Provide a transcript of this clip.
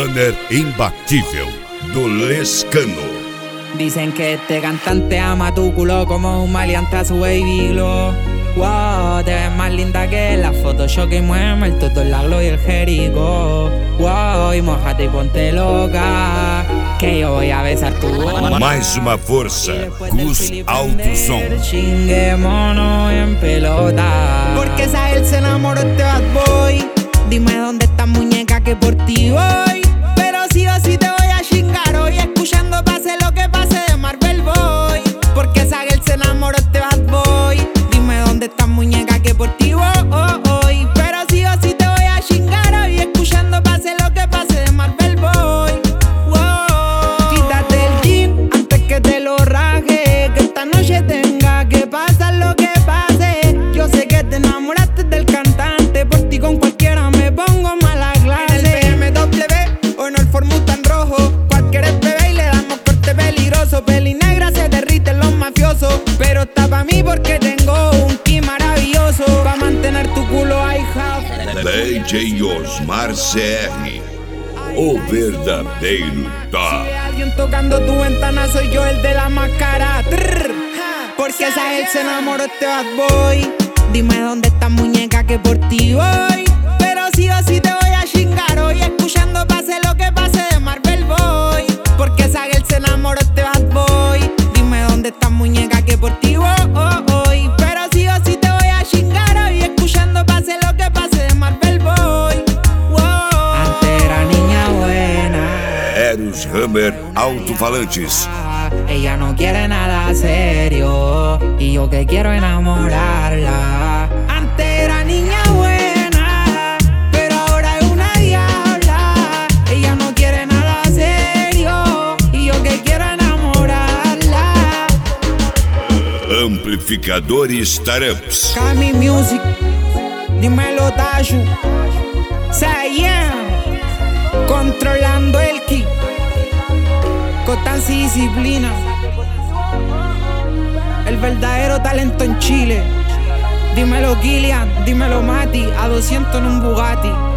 Runner imbatível do Lescano. Dicen que este cantante ama tu culo como un maleante a su baby glow. Wow, te ves más linda que la Photoshop y mueve el todo, el aglo y el jerico. Wow, y mojate y ponte loca, que yo voy a besar tu boca. Mais uma força, Gus Alto Som. Chinguémonos en pelota. Porque esa él se enamoró este bad boy. Dime dónde está muñeca que por ti voy. Pero sí o sí te voy a chingar hoy. Escuchando pase lo que pase de Marvel Boy. Porque esa él se enamoró este bad boy. Dime dónde está muñeca que por ti voy. Pero sí o sí te voy a chingar hoy. Escuchando pase lo que pase de Marvel Boy. Quítate el jean antes que te lo raje. Que esta noche tenga que pasar lo que pase. Yo sé que te enamoraste del cantante. Por ti con cualquiera me pongo mala clase. En el BMW o en el Ford Mustang rojo. Cualquier es bebé y le damos corte peligroso. Peli negra se derriten los mafiosos. Pero está pa' mí porque tengo un ki maravilloso. Pa' mantener tu culo I have. DJ Osmar CR, o verdadeiro top. Si alguien tocando tu ventana soy yo el de la máscara. Porque esa él se enamoró este bad boy. Dime dónde está muñeca que por ti voy. Pero sí o sí te voy a chingar hoy. Escuchando pase lo que pase de Marvel Boy. Porque esa él se enamoró este bad boy. Dime dónde está muñeca que por ti voy. Pero sí o sí te voy a chingar hoy. Escuchando pase lo que pase de Marvel Boy. Antes era niña buena. Eros Hammer Alto-Falantes. Ella no quiere nada serio y yo que quiero enamorarla. Antes era niña buena, pero ahora es una diabla. Ella no quiere nada serio y yo que quiero enamorarla. Amplificadores Startups. Kami Music, dímelo Tashu. Sayam, controlando el ki. Constancia y disciplina. El verdadero talento en Chile. Dímelo Kilian, dímelo Mati. A 200 en un Bugatti.